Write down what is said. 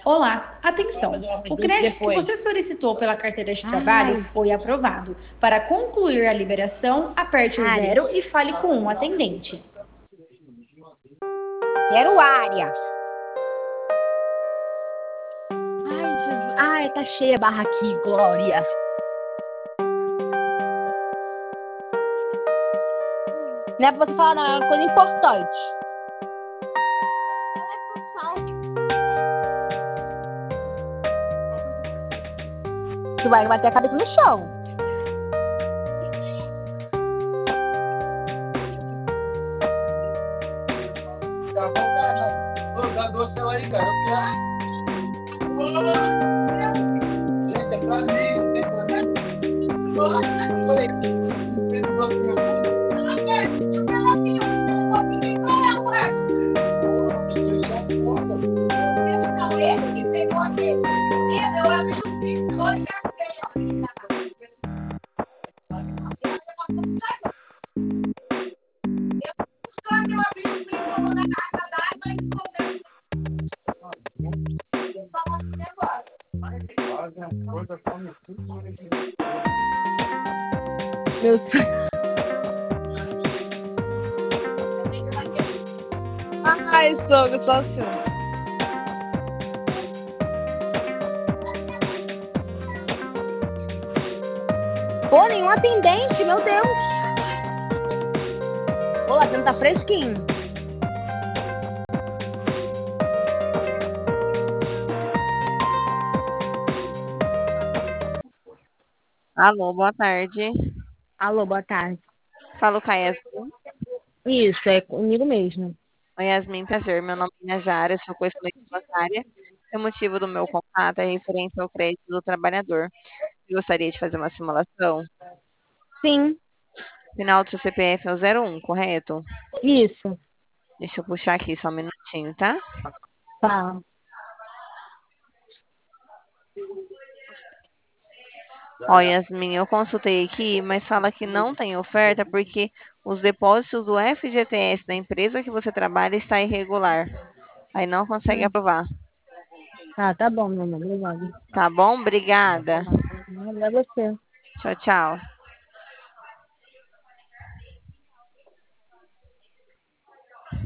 Olá, Não, atenção! mas eu O acredito crédito que depois. você solicitou pela carteira de trabalho Ai, foi aprovado. Para concluir a liberação, aperte o área. zero e fale com um atendente. Quero área. Ai, Jesus. Ai, tá cheia a barra aqui, Glória. Não é pra você falar, não, é uma coisa importante. Tu vai bater a cabeça no chão. Tá bom, cara. Ô, dá doce ela aí, cara. Gente, é pra mim, não tem pra mim. Oi, fez um doce meu. Porra, vocês são foda. Não, ele que pegou aquele. Eu abri o pico e Meu sonho. Ai, sogro, só assim. Pô, nenhum atendente, meu Deus. Pô, lá dentro tá fresquinho. Alô, boa tarde. Alô, boa tarde. Falo com a Yasmin. Isso, é comigo mesmo. Oi, Yasmin, prazer. Meu nome é Najara, sou correspondente bancária. O motivo do meu contato é referente ao crédito do trabalhador. Eu gostaria de fazer uma simulação. Sim, Final do seu CPF é o 01, correto? isso. Deixa eu puxar aqui só um minutinho, tá? Tá. Ó, Yasmin, eu consultei aqui, mas fala que não tem oferta porque os depósitos do FGTS da empresa que você trabalha está irregular. Aí não consegue aprovar. Ah, tá bom, meu amor. Obrigada. Tá bom? Obrigada. Obrigada a você. Tchau, tchau.